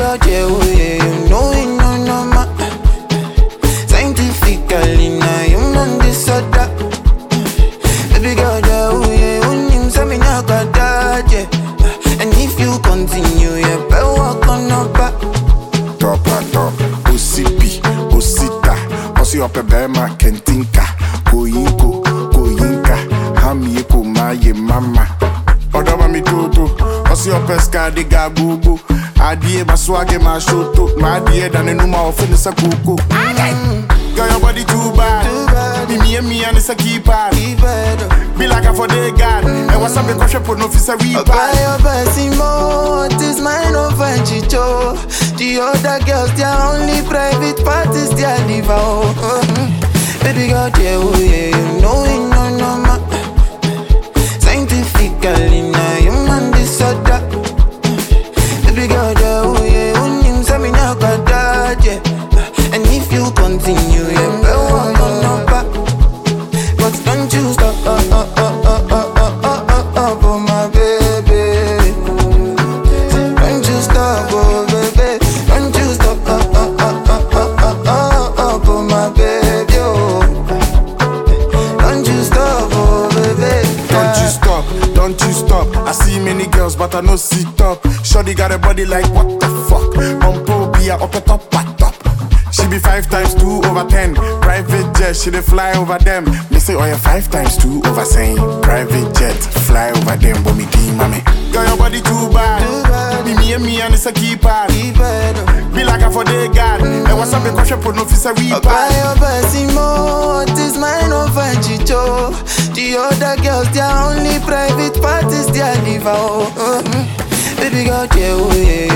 girl, yeah, oh yeah, you know it, no, ma. Scientifically, now you man disorder. Baby girl, yeah, oh yeah, unim say me nah got that, yeah. And if you continue, yeah, better walk on up back. Top, OCP, Osita, Osi Ope Bema, Kentinka, Koyinko, Hamieko, Maye Mama. Odama mi toto, Osi Ope Skadi Gabubu, Adie Baswage Mashoto, Madie Danenuma Ofenisa Kuku. Girl, your body too bad. Me and it's a keeper. Be like a for the God. And what's up, the question for no officer reaper. It is mine over Chicho. The other girls, their only private parties, their live out. Baby girl, yeah, oh yeah, you know it, no, ma. Scientifically, now you man disorder. Baby girl, yeah, oh yeah, unim say me nah got that, yeah. And if you continue, yeah, better walk on up back. But don't you stop, oh my baby. Don't you stop, oh baby. Don't you stop, oh my baby, oh. Don't you stop, oh baby. Don't you stop. I see many girls, but I no sit up. Shorty got a body like what the fuck. Bumpo be up a top, She be 5 times 2 over 10. Private jet, she dey fly over them. Me say, oh yeah, 5 times 2 over 10. Private jet, fly over them, but me team, mommy. Girl, your body too bad. Me and it's a keeper. Be like a for the God. And what's up, the question for no officer reaper. It is mine over Chicho. The other girls, their only private parties, their live out. Baby girl, yeah, oh yeah.